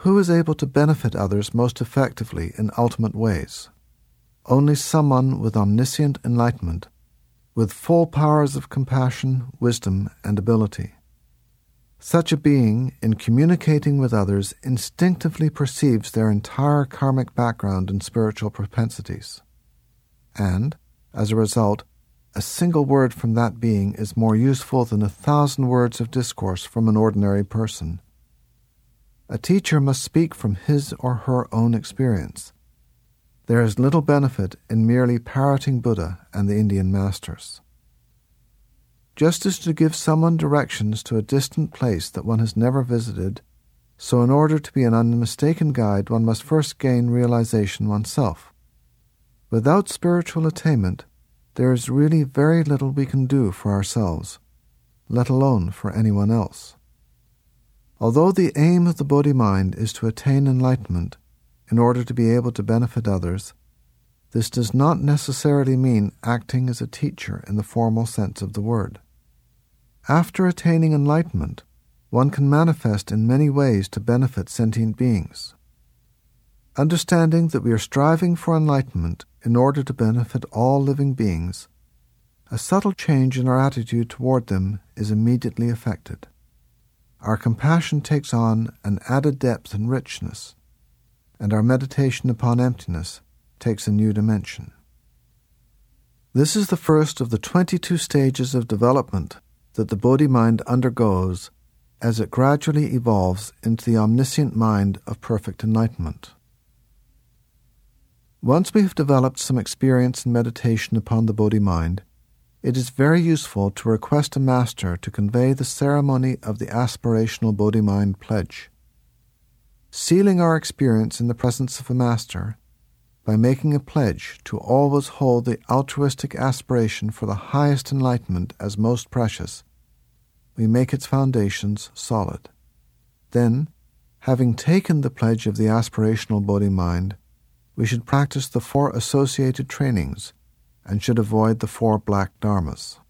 who is able to benefit others most effectively in ultimate ways? Only someone with omniscient enlightenment, with full powers of compassion, wisdom, and ability. Such a being, in communicating with others, instinctively perceives their entire karmic background and spiritual propensities. And, as a result, a single word from that being is more useful than 1,000 words of discourse from an ordinary person. A teacher must speak from his or her own experience. There is little benefit in merely parroting Buddha and the Indian masters. Just as to give someone directions to a distant place that one has never visited, so in order to be an unmistaken guide, one must first gain realization oneself. Without spiritual attainment, there is really very little we can do for ourselves, let alone for anyone else. Although the aim of the Bodhi mind is to attain enlightenment in order to be able to benefit others, this does not necessarily mean acting as a teacher in the formal sense of the word. After attaining enlightenment, one can manifest in many ways to benefit sentient beings. Understanding that we are striving for enlightenment in order to benefit all living beings, a subtle change in our attitude toward them is immediately effected. Our compassion takes on an added depth and richness, and our meditation upon emptiness takes a new dimension. This is the first of the 22 stages of development that the Bodhi mind undergoes as it gradually evolves into the omniscient mind of perfect enlightenment. Once we have developed some experience in meditation upon the Bodhi mind, it is very useful to request a master to convey the ceremony of the aspirational Bodhi mind pledge. Sealing our experience in the presence of a master by making a pledge to always hold the altruistic aspiration for the highest enlightenment as most precious, we make its foundations solid. Then, having taken the pledge of the aspirational Bodhi mind, we should practice the 4 associated trainings and should avoid the 4 black dharmas.